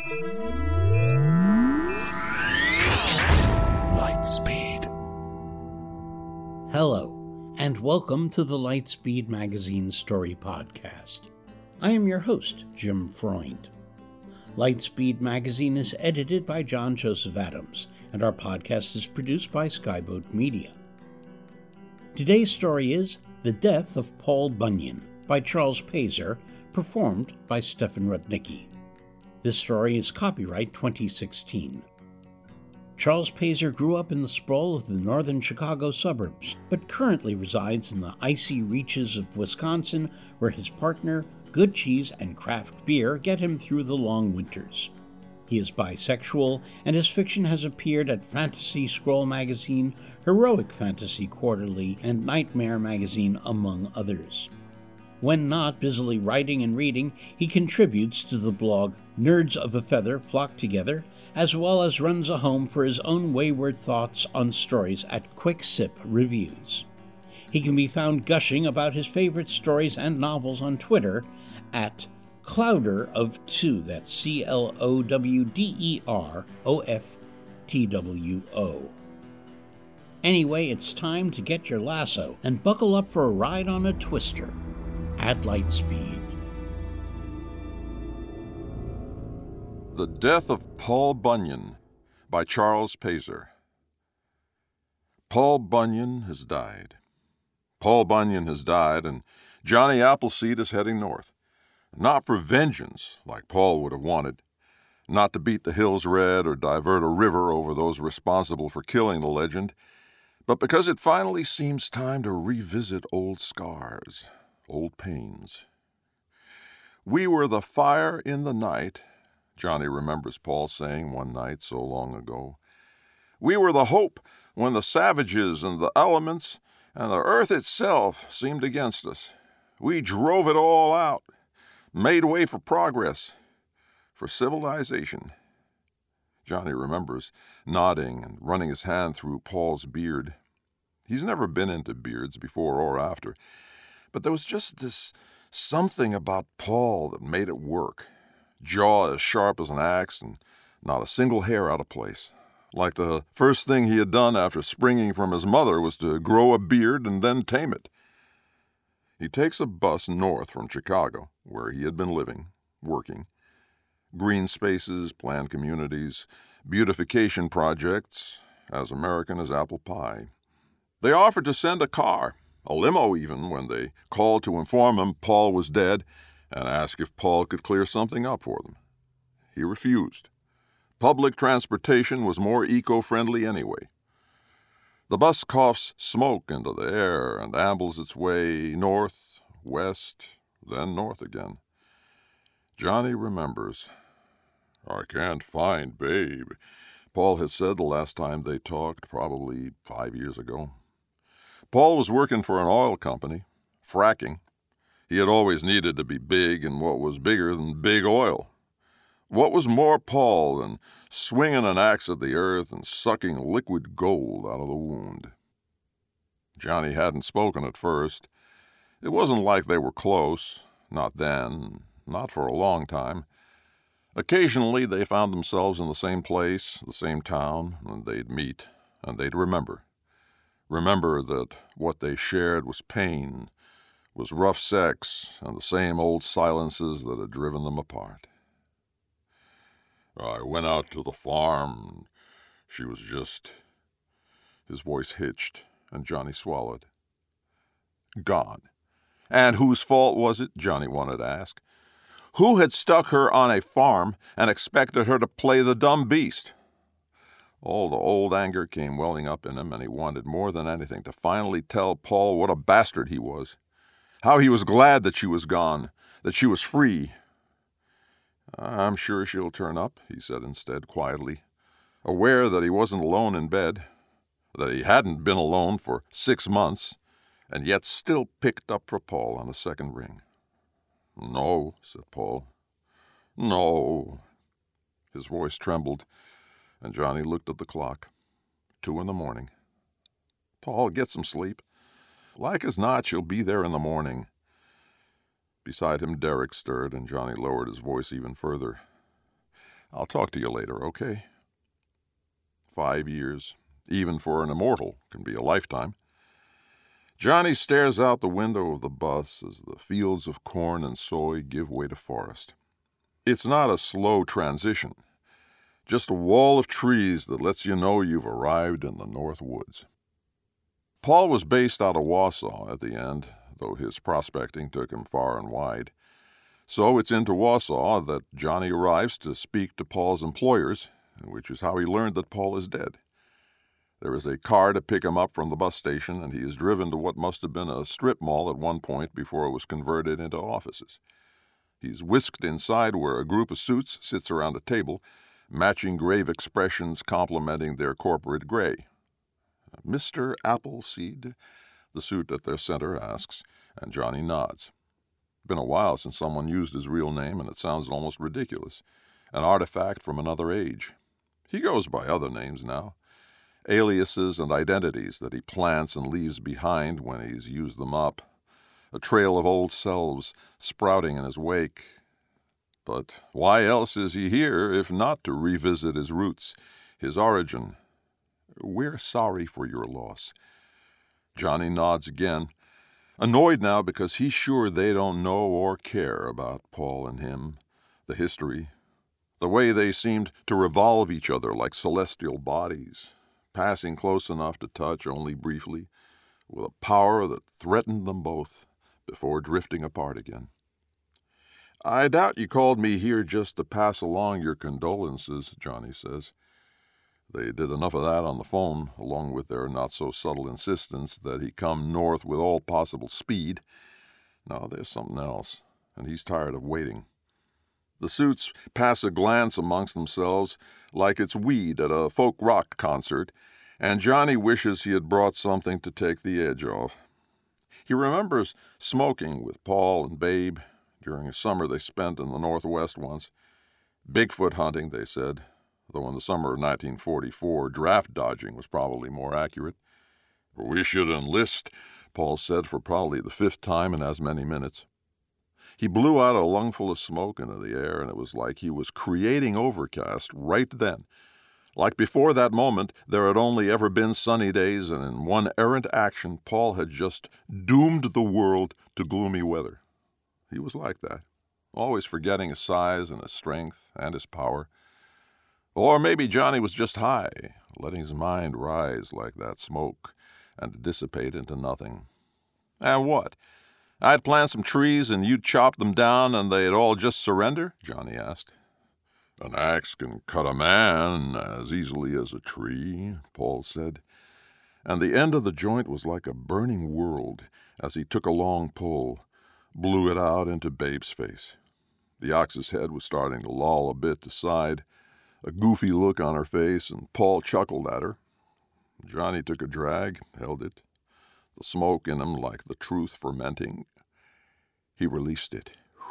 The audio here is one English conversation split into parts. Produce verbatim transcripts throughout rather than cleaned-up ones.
Lightspeed. Hello, and welcome to the Lightspeed Magazine Story Podcast. I am your host, Jim Freund. Lightspeed Magazine is edited by John Joseph Adams, and our podcast is produced by Skyboat Media. Today's story is The Death of Paul Bunyan by Charles Pazer, performed by Stefan Rudnicki. This story is copyright twenty sixteen. Charles Pazer grew up in the sprawl of the northern Chicago suburbs, but currently resides in the icy reaches of Wisconsin, where his partner, good cheese, and craft beer get him through the long winters. He is bisexual, and his fiction has appeared at Fantasy Scroll Magazine, Heroic Fantasy Quarterly, and Nightmare Magazine, among others. When not busily writing and reading, he contributes to the blog Nerds of a Feather Flock Together, as well as runs a home for his own wayward thoughts on stories at Quick Sip Reviews. He can be found gushing about his favorite stories and novels on Twitter at Clowder of Two, that's C L O W D E R O F T W O. Anyway, it's time to get your lasso and buckle up for a ride on a twister at Lightspeed. The Death of Paul Bunyan by Charles Pazer. Paul Bunyan has died. Paul Bunyan has died, and Johnny Appleseed is heading north. Not for vengeance, like Paul would have wanted. Not to beat the hills red or divert a river over those responsible for killing the legend, but because it finally seems time to revisit old scars, old pains. We were the fire in the night, Johnny remembers Paul saying one night so long ago. We were the hope when the savages and the elements and the earth itself seemed against us. We drove it all out, made way for progress, for civilization. Johnny remembers nodding and running his hand through Paul's beard. He's never been into beards before or after, but there was just this something about Paul that made it work. Jaw as sharp as an axe and not a single hair out of place. Like the first thing he had done after springing from his mother was to grow a beard and then tame it. He takes a bus north from Chicago, where he had been living, working. Green spaces, planned communities, beautification projects, as American as apple pie. They offered to send a car, a limo even, when they called to inform him Paul was dead and asked if Paul could clear something up for them. He refused. Public transportation was more eco-friendly anyway. The bus coughs smoke into the air and ambles its way north, west, then north again. Johnny remembers. I can't find Babe, Paul had said the last time they talked, probably five years ago. Paul was working for an oil company, fracking. He had always needed to be big in what was bigger than big oil. What was more Paul than swinging an axe at the earth and sucking liquid gold out of the wound? Johnny hadn't spoken at first. It wasn't like they were close, not then, not for a long time. Occasionally they found themselves in the same place, the same town, and they'd meet, and they'd remember. Remember that what they shared was pain, was rough sex, and the same old silences that had driven them apart. I went out to the farm. She was just... His voice hitched, and Johnny swallowed. Gone. And whose fault was it, Johnny wanted to ask. Who had stuck her on a farm and expected her to play the dumb beast? All the old anger came welling up in him, and he wanted more than anything to finally tell Paul what a bastard he was. How he was glad that she was gone, that she was free. I'm sure she'll turn up, he said instead, quietly, aware that he wasn't alone in bed, that he hadn't been alone for six months, and yet still picked up for Paul on the second ring. No, said Paul. No. His voice trembled, and Johnny looked at the clock. Two in the morning. Paul, get some sleep. Like as not, she'll be there in the morning. Beside him, Derek stirred, and Johnny lowered his voice even further. I'll talk to you later, okay? Five years, even for an immortal, can be a lifetime. Johnny stares out the window of the bus as the fields of corn and soy give way to forest. It's not a slow transition, just a wall of trees that lets you know you've arrived in the North Woods. Paul was based out of Wausau at the end, though his prospecting took him far and wide. So it's into Wausau that Johnny arrives to speak to Paul's employers, which is how he learned that Paul is dead. There is a car to pick him up from the bus station, and he is driven to what must have been a strip mall at one point before it was converted into offices. He's whisked inside where a group of suits sits around a table, matching grave expressions complementing their corporate gray. "Mister Appleseed?" the suit at their center asks, and Johnny nods. Been a while since someone used his real name, and it sounds almost ridiculous. An artifact from another age. He goes by other names now. Aliases and identities that he plants and leaves behind when he's used them up. A trail of old selves sprouting in his wake. But why else is he here if not to revisit his roots, his origin? "We're sorry for your loss." Johnny nods again, annoyed now because he's sure they don't know or care about Paul and him, the history, the way they seemed to revolve each other like celestial bodies, passing close enough to touch only briefly, with a power that threatened them both before drifting apart again. "I doubt you called me here just to pass along your condolences," Johnny says. They did enough of that on the phone, along with their not-so-subtle insistence that he come north with all possible speed. Now there's something else, and he's tired of waiting. The suits pass a glance amongst themselves like it's weed at a folk rock concert, and Johnny wishes he had brought something to take the edge off. He remembers smoking with Paul and Babe during a summer they spent in the Northwest once. Bigfoot hunting, they said, though in the summer of nineteen forty-four, draft dodging was probably more accurate. "We should enlist," Paul said for probably the fifth time in as many minutes. He blew out a lungful of smoke into the air, and it was like he was creating overcast right then. Like before that moment, there had only ever been sunny days, and in one errant action, Paul had just doomed the world to gloomy weather. He was like that, always forgetting his size and his strength and his power. Or maybe Johnny was just high, letting his mind rise like that smoke and dissipate into nothing. And what? I'd plant some trees and you'd chop them down and they'd all just surrender? Johnny asked. "An axe can cut a man as easily as a tree," Paul said. And the end of the joint was like a burning world as he took a long pull, blew it out into Babe's face. The ox's head was starting to loll a bit to side, a goofy look on her face, and Paul chuckled at her. Johnny took a drag, held it, the smoke in him like the truth fermenting. He released it.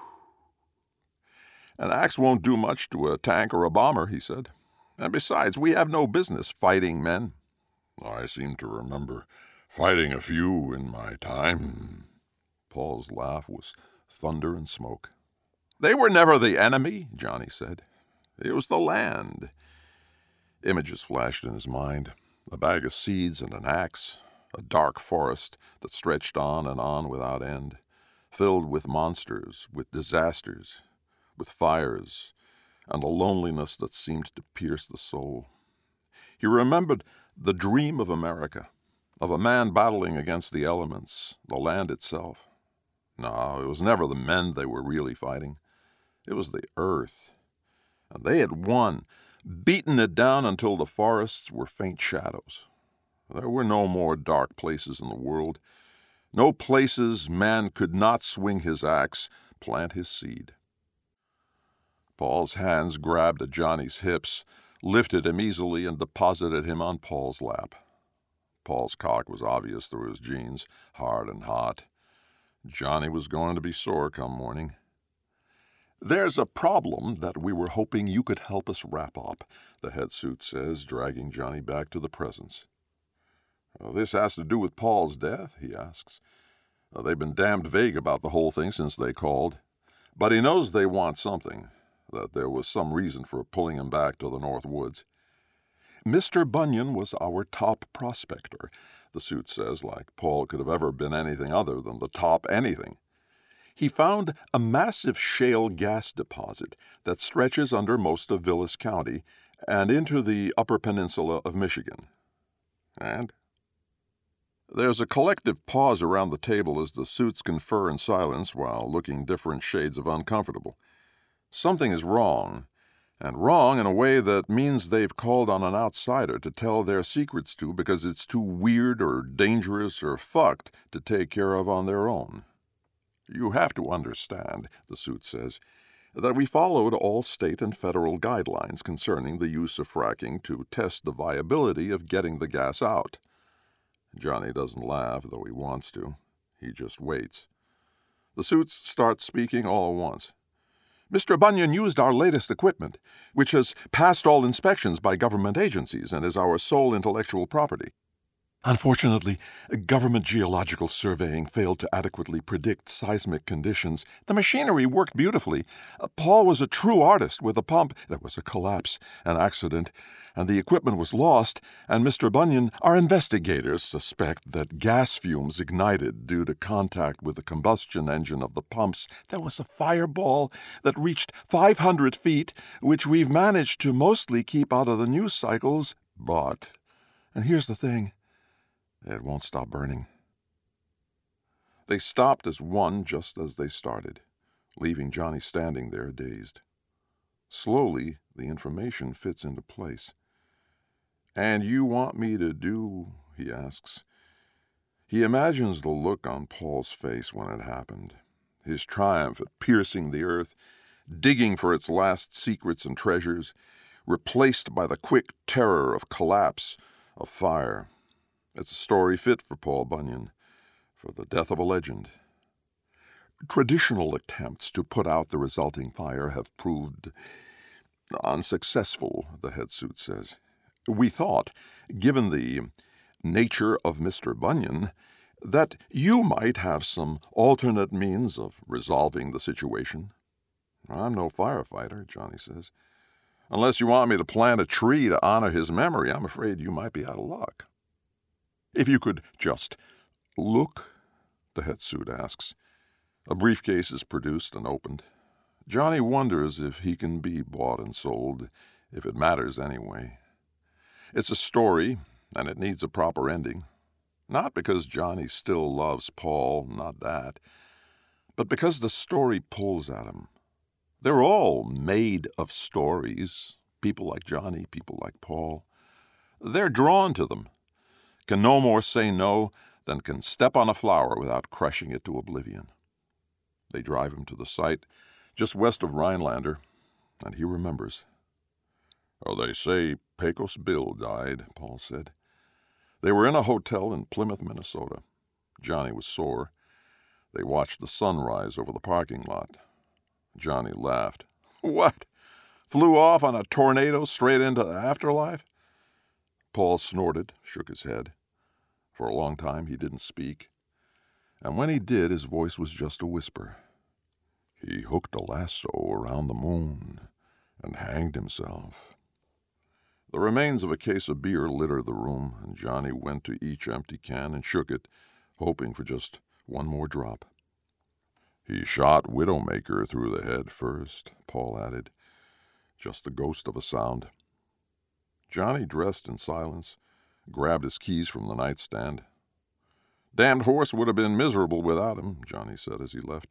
"An axe won't do much to a tank or a bomber," he said. "And besides, we have no business fighting men." "I seem to remember fighting a few in my time." Paul's laugh was thunder and smoke. "They were never the enemy," Johnny said. "It was the land." Images flashed in his mind. A bag of seeds and an axe, a dark forest that stretched on and on without end, filled with monsters, with disasters, with fires, and a loneliness that seemed to pierce the soul. He remembered the dream of America, of a man battling against the elements, the land itself. No, it was never the men they were really fighting. It was the earth. And they had won, beaten it down until the forests were faint shadows. There were no more dark places in the world, no places man could not swing his axe, plant his seed. Paul's hands grabbed at Johnny's hips, lifted him easily, and deposited him on Paul's lap. Paul's cock was obvious through his jeans, hard and hot. Johnny was going to be sore come morning. "There's a problem that we were hoping you could help us wrap up," the head suit says, dragging Johnny back to the presence. Well, "this has to do with Paul's death?" he asks. Well, they've been damned vague about the whole thing since they called. But he knows they want something. that there was some reason for pulling him back to the North Woods. Mister Bunyan was our top prospector, the suit says, like Paul could have ever been anything other than the top anything. He found a massive shale gas deposit that stretches under most of Vilas County and into the Upper Peninsula of Michigan. And there's a collective pause around the table as the suits confer in silence while looking different shades of uncomfortable. Something is wrong, and wrong in a way that means they've called on an outsider to tell their secrets to because it's too weird or dangerous or fucked to take care of on their own. You have to understand, the suit says, that we followed all state and federal guidelines concerning the use of fracking to test the viability of getting the gas out. Johnny doesn't laugh, though he wants to. He just waits. The suits start speaking all at once. Mister Bunyan used our latest equipment, which has passed all inspections by government agencies and is our sole intellectual property. Unfortunately, government geological surveying failed to adequately predict seismic conditions. The machinery worked beautifully. Paul was a true artist with a pump. There was a collapse, an accident, and the equipment was lost, and Mister Bunyan, our investigators suspect that gas fumes ignited due to contact with the combustion engine of the pumps. There was a fireball that reached five hundred feet, which we've managed to mostly keep out of the news cycles, but, and here's the thing, it won't stop burning. They stopped as one just as they started, leaving Johnny standing there dazed. Slowly, the information fits into place. "And you want me to do," he asks. He imagines the look on Paul's face when it happened, his triumph at piercing the earth, digging for its last secrets and treasures, replaced by the quick terror of collapse, of fire. It's a story fit for Paul Bunyan, for the death of a legend. Traditional attempts to put out the resulting fire have proved unsuccessful, the head suit says. We thought, given the nature of Mister Bunyan, that you might have some alternate means of resolving the situation. I'm no firefighter, Johnny says. Unless you want me to plant a tree to honor his memory, I'm afraid you might be out of luck. If you could just look, the head suit asks. A briefcase is produced and opened. Johnny wonders if he can be bought and sold, if it matters anyway. It's a story, and it needs a proper ending. Not because Johnny still loves Paul, not that, but because the story pulls at him. They're all made of stories, people like Johnny, people like Paul. They're drawn to them, can no more say no than can step on a flower without crushing it to oblivion. They drive him to the site just west of Rhinelander, and he remembers. Oh, they say Pecos Bill died, Paul said. They were in a hotel in Plymouth, Minnesota. Johnny was sore. They watched the sun rise over the parking lot. Johnny laughed. What? Flew off on a tornado straight into the afterlife? Paul snorted, shook his head. For a long time he didn't speak, and when he did, his voice was just a whisper. He hooked a lasso around the moon and hanged himself. The remains of a case of beer littered the room, and Johnny went to each empty can and shook it, hoping for just one more drop. He shot Widowmaker through the head first, Paul added. Just the ghost of a sound. Johnny dressed in silence, grabbed his keys from the nightstand. Damned horse would have been miserable without him, Johnny said as he left.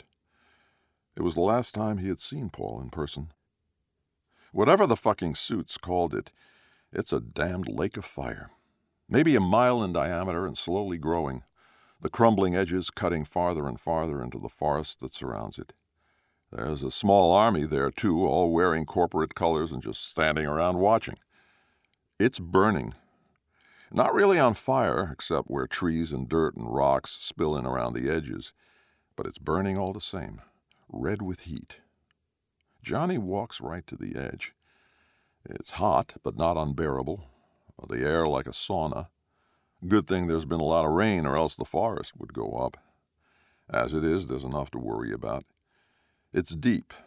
It was the last time he had seen Paul in person. Whatever the fucking suits called it, it's a damned lake of fire. Maybe a mile in diameter and slowly growing, the crumbling edges cutting farther and farther into the forest that surrounds it. There's a small army there, too, all wearing corporate colors and just standing around watching. It's burning. Not really on fire, except where trees and dirt and rocks spill in around the edges, but it's burning all the same, red with heat. Johnny walks right to the edge. It's hot, but not unbearable. The air like a sauna. Good thing there's been a lot of rain, or else the forest would go up. As it is, there's enough to worry about. It's deep,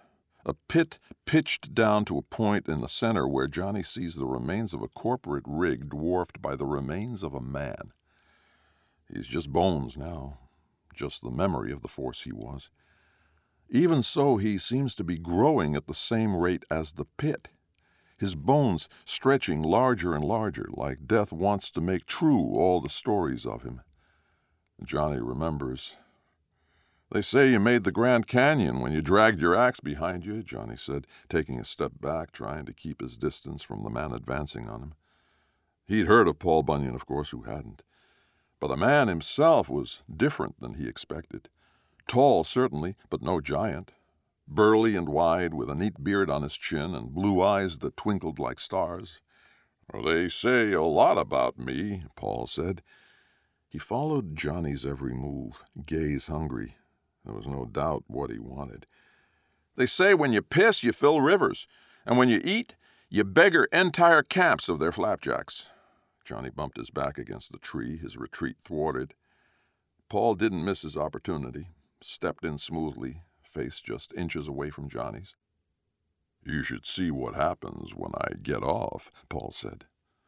A pit pitched down to a point in the center where Johnny sees the remains of a corporate rig dwarfed by the remains of a man. He's just bones now, just the memory of the force he was. Even so, he seems to be growing at the same rate as the pit, his bones stretching larger and larger, like death wants to make true all the stories of him. Johnny remembers. "They say you made the Grand Canyon when you dragged your axe behind you," Johnny said, taking a step back, trying to keep his distance from the man advancing on him. He'd heard of Paul Bunyan, of course, who hadn't. But the man himself was different than he expected. Tall, certainly, but no giant. Burly and wide, with a neat beard on his chin and blue eyes that twinkled like stars. "They say a lot about me," Paul said. He followed Johnny's every move, gaze hungry. There was no doubt what he wanted. "They say when you piss, you fill rivers, and when you eat, you beggar entire camps of their flapjacks." Johnny bumped his back against the tree, his retreat thwarted. Paul didn't miss his opportunity, stepped in smoothly, face just inches away from Johnny's. "You should see what happens when I get off," Paul said.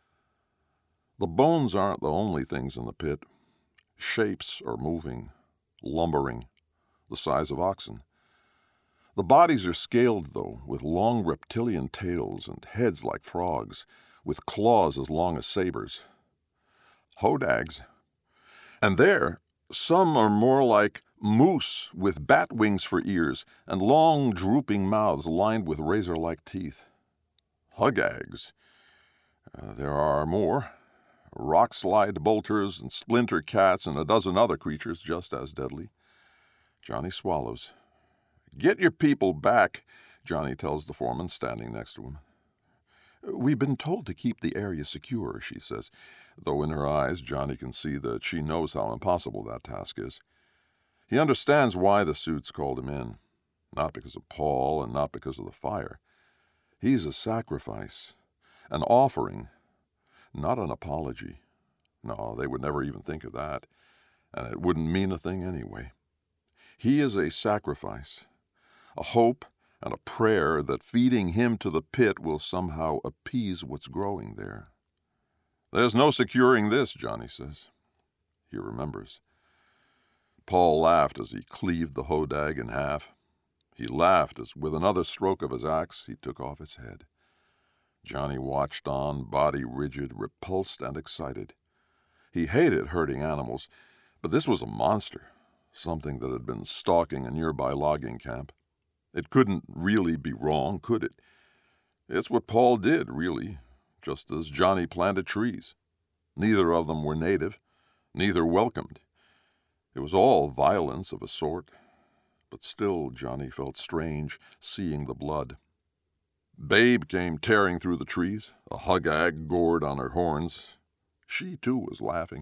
The bones aren't the only things in the pit. Shapes are moving, lumbering, the size of oxen. The bodies are scaled, though, with long reptilian tails and heads like frogs, with claws as long as sabers. Hodags. And there, some are more like moose with bat wings for ears and long drooping mouths lined with razor-like teeth. Hugags. Uh, there are more. Rock-slide bolters and splinter cats and a dozen other creatures just as deadly. Johnny swallows. "Get your people back," Johnny tells the foreman standing next to him. "We've been told to keep the area secure," she says, though in her eyes Johnny can see that she knows how impossible that task is. He understands why the suits called him in. Not because of Paul and not because of the fire. He's a sacrifice, an offering, not an apology. No, they would never even think of that, and it wouldn't mean a thing anyway. He is a sacrifice, a hope and a prayer that feeding him to the pit will somehow appease what's growing there. "There's no securing this," Johnny says. He remembers. Paul laughed as he cleaved the hodag in half. He laughed as, with another stroke of his axe, he took off its head. Johnny watched on, body rigid, repulsed and excited. He hated hurting animals, but this was a monster, something that had been stalking a nearby logging camp. It couldn't really be wrong, could it? It's what Paul did, really, just as Johnny planted trees. Neither of them were native, neither welcomed. It was all violence of a sort, but still Johnny felt strange seeing the blood. Babe came tearing through the trees, a hugag gored on her horns. She, too, was laughing.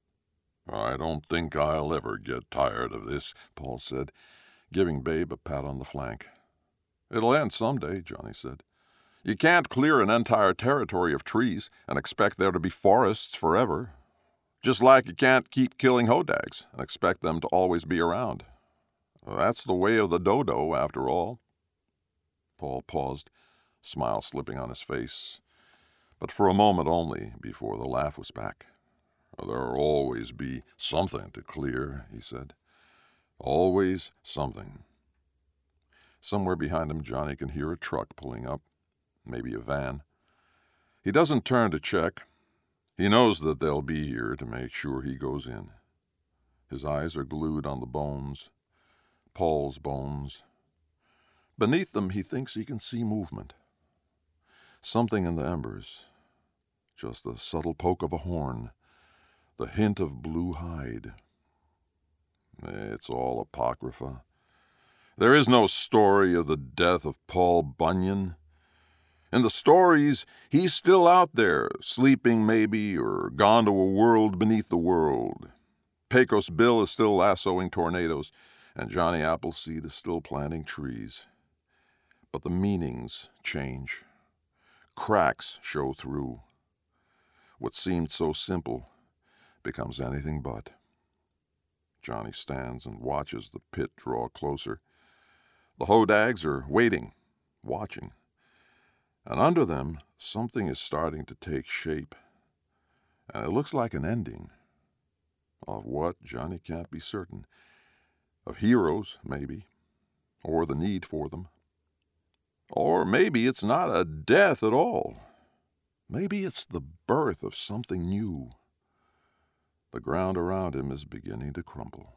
"I don't think I'll ever get tired of this," Paul said, giving Babe a pat on the flank. "It'll end someday," Johnny said. "You can't clear an entire territory of trees and expect there to be forests forever. Just like you can't keep killing hodags and expect them to always be around. That's the way of the dodo, after all." Paul paused, smile slipping on his face, but for a moment only before the laugh was back. "There'll always be something to clear," he said. "Always something." Somewhere behind him, Johnny can hear a truck pulling up, maybe a van. He doesn't turn to check. He knows that they'll be here to make sure he goes in. His eyes are glued on the bones, Paul's bones. Beneath them, he thinks he can see movement. Something in the embers, just the subtle poke of a horn, the hint of blue hide. It's all apocrypha. There is no story of the death of Paul Bunyan. In the stories, he's still out there, sleeping maybe, or gone to a world beneath the world. Pecos Bill is still lassoing tornadoes, and Johnny Appleseed is still planting trees. But the meanings change. Cracks show through. What seemed so simple becomes anything but. Johnny stands and watches the pit draw closer. The hodags are waiting, watching. And under them, something is starting to take shape. And it looks like an ending. Of what, Johnny can't be certain. Of heroes, maybe. Or the need for them. Or maybe it's not a death at all. Maybe it's the birth of something new. The ground around him is beginning to crumble.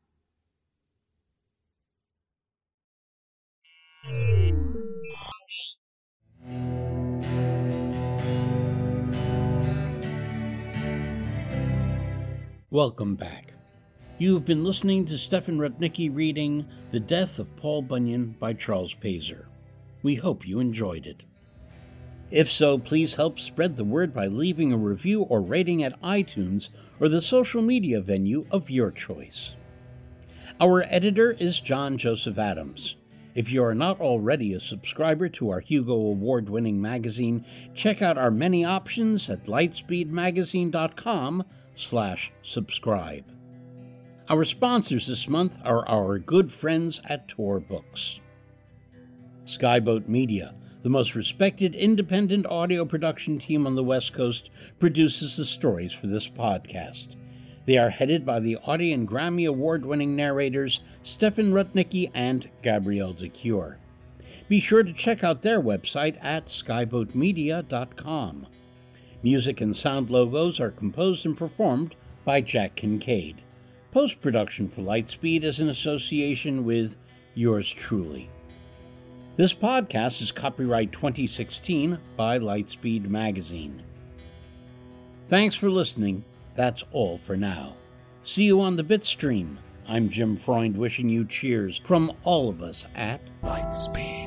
Welcome back. You've been listening to Stephen Rudnicki reading The Death of Paul Bunyan by Charles Pazer. We hope you enjoyed it. If so, please help spread the word by leaving a review or rating at iTunes or the social media venue of your choice. Our editor is John Joseph Adams. If you are not already a subscriber to our Hugo Award-winning magazine, check out our many options at lightspeedmagazine.com slash subscribe. Our sponsors this month are our good friends at Tor Books. Skyboat Media, the most respected independent audio production team on the West Coast, produces the stories for this podcast. They are headed by the Audie and Grammy Award-winning narrators Stephen Rudnicki and Gabrielle de Cure. Be sure to check out their website at skyboat media dot com. Music and sound logos are composed and performed by Jack Kincaid. Post-production for Lightspeed is in association with yours truly. This podcast is copyright twenty sixteen by Lightspeed Magazine. Thanks for listening. That's all for now. See you on the Bitstream. I'm Jim Freund wishing you cheers from all of us at Lightspeed.